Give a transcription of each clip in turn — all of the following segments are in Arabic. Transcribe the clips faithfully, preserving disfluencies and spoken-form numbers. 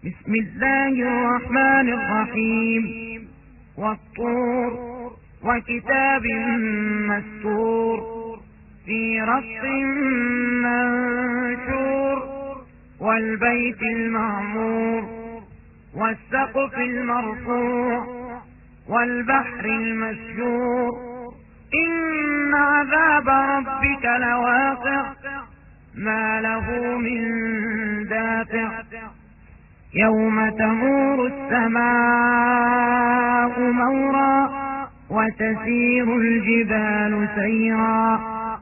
بسم الله الرحمن الرحيم والطور وكتاب مستور في رق منشور والبيت المعمور والسقف المرفوع والبحر المسجور إن عذاب ربك لواقع ما له من دافع يوم تمور السماء مورا وتسير الجبال سيرا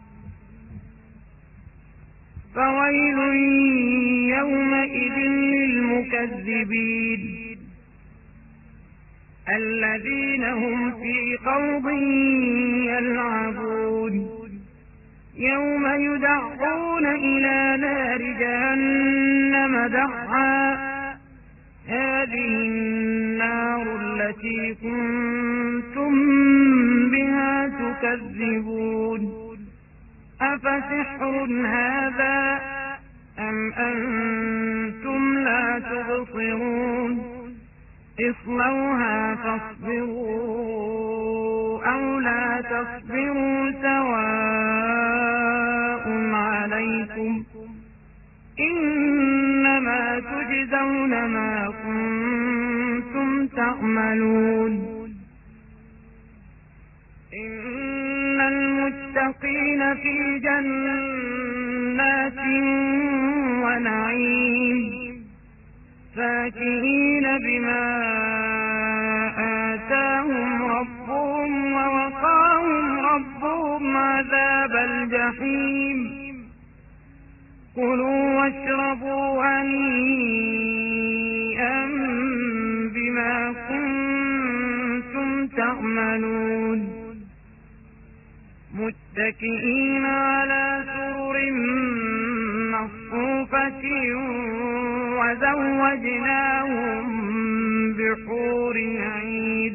فويل يومئذ للمكذبين الذين هم في خوض يلعبون يوم يدعون إلى نار جهنم دعا هذه النار التي كنتم بها تكذبون أفسحر هذا أم أنتم لا تبصرون اصلوها فاصبروا أو لا تصبروا سواء عليكم إنما تجزون ما كنتم تعملون إن المتقين في جنات ونعيم فاكهين بما آتاهم ربهم ووقاهم ربهم عذاب الجحيم كلوا واشربوا هنيئا بما كنتم تعملون متكئين على سرر مصفوفة وزوجناهم بحور عين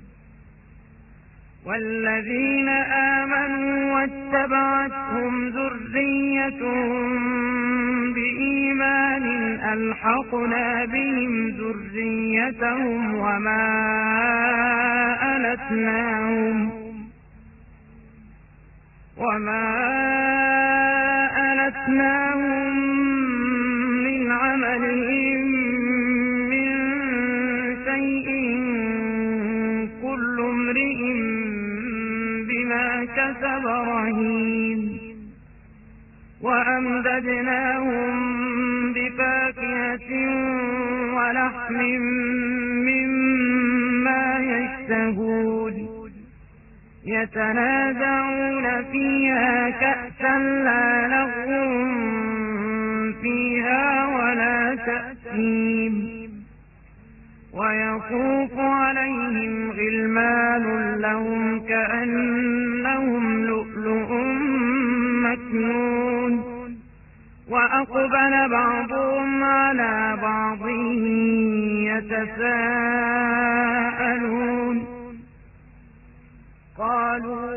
والذين آمنوا واتبعتهم ذريتهم بإيمان ألحقنا بهم ذريتهم وما ألتناهم وما ألتناهم من عملهم من شيء كل امرئ بما كسب رهين وأمددناهم بفاكهة ولحم مما يشتهون يتنازعون فيها كأسا لا لغو فيها ولا تأثيم ويطوف عليهم غلمان لهم كأنهم لؤلؤ مكنون وأقبل بعضهم على بعض يتساءلون قالوا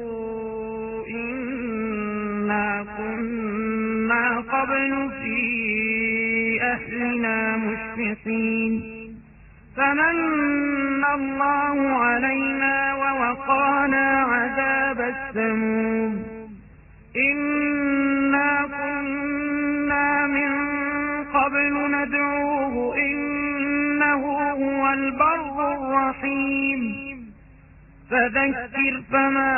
إنا كنا قبل في أهلنا مشفقين فمن الله علينا ووقانا عذاب السموم إنا كنا من قبل ندعوه إنه هو البر الرحيم فذكر فما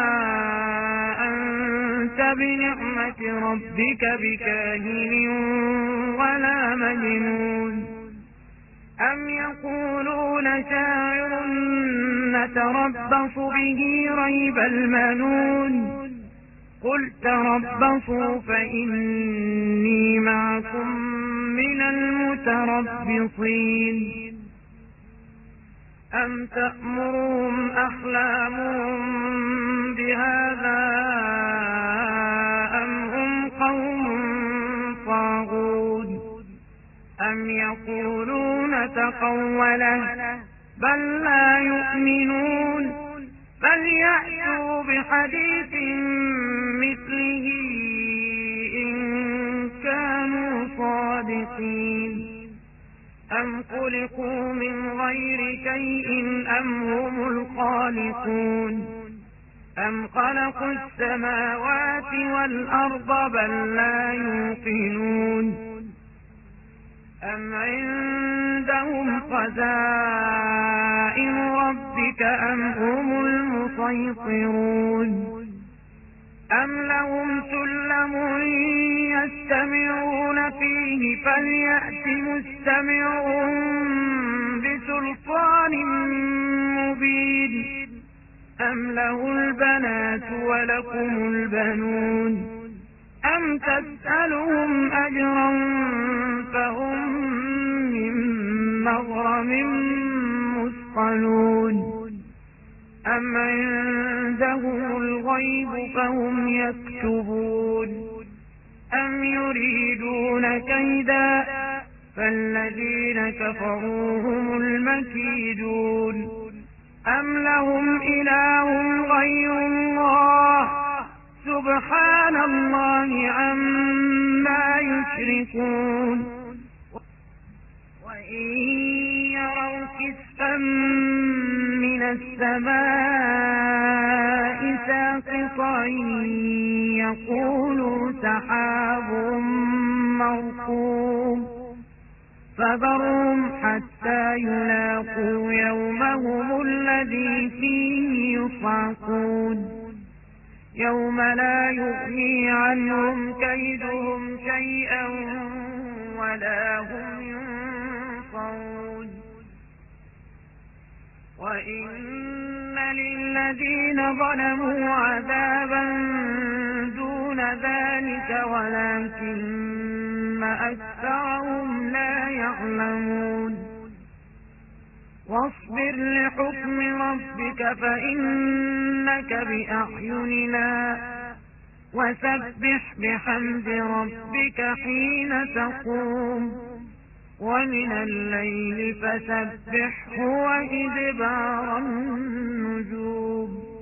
أنت بنعمة ربك بكاهن ولا مجنون أم يقولون شاعر نتربص به ريب المنون قل تربصوا فإني معكم من المتربصين أم تأمرهم أحلامهم بهذا أم هم قوم طاغون أم يقولون تقوله بل لا يؤمنون فليأتوا بحديث مثله إن كانوا صادقين أم خلقوا من غير شيء أم هم الخالقون أم خلقوا السماوات والأرض بل لا يوقنون أم عندهم خزائن ربك أم هم المسيطرون أم لهم سلم يستمعون فيه فليأت مستمعهم بسلطان مبين أم له البنات ولكم البنون أم تسألهم أجرا فهم من مغرم مثقلون أم عندهم الغيب فهم يكتبون أم يريدون كيدا فالذين كفروا هم المكيدون أم لهم إله غير الله سبحان الله عما يشركون وإن يروا كسفا من السماء ساقطا يقولوا سحاب مركوم فذرهم حتى يلاقوا يومهم الذي فيه يصعقون يوم لا يغني عنهم كيدهم شيئا ولا هم ينصرون وإن للذين ظلموا عذابا دون ذلك ولكن أكثرهم لا يعلمون واصبر لحكم ربك فإنك بأعيننا وسبح بحمد ربك حين تقوم ومن الليل فسبحه وإدبار النجوم